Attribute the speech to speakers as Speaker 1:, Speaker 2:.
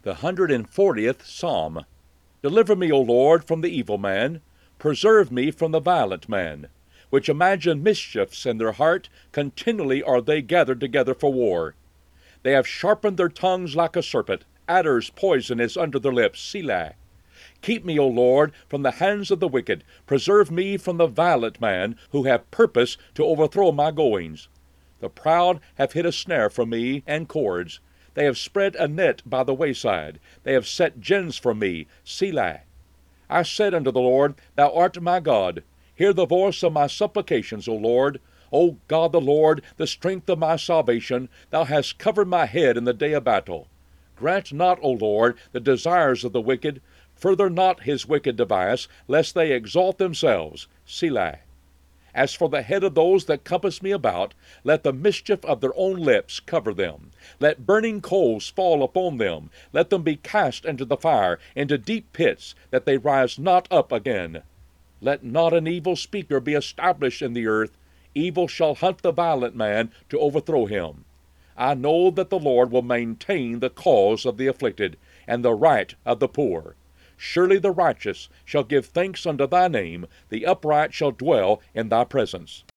Speaker 1: The 140th Psalm. Deliver me, O Lord, from the evil man. Preserve me from the violent man, which imagine mischiefs in their heart. Continually are they gathered together for war. They have sharpened their tongues like a serpent. Adder's poison is under their lips. Selah. Keep me, O Lord, from the hands of the wicked. Preserve me from the violent man, who have purpose to overthrow my goings. The proud have hid a snare for me, and cords. They have spread a net by the wayside. They have set gins for me. Selah. I said unto the Lord, Thou art my God. Hear the voice of my supplications, O Lord. O God the Lord, the strength of my salvation, Thou hast covered my head in the day of battle. Grant not, O Lord, the desires of the wicked. Further not his wicked device, lest they exalt themselves. Selah. As for the head of those that compass me about, let the mischief of their own lips cover them. Let burning coals fall upon them. Let them be cast into the fire, into deep pits, that they rise not up again. Let not an evil speaker be established in the earth. Evil shall hunt the violent man to overthrow him. I know that the Lord will maintain the cause of the afflicted, and the right of the poor. Surely the righteous shall give thanks unto thy name, the upright shall dwell in thy presence.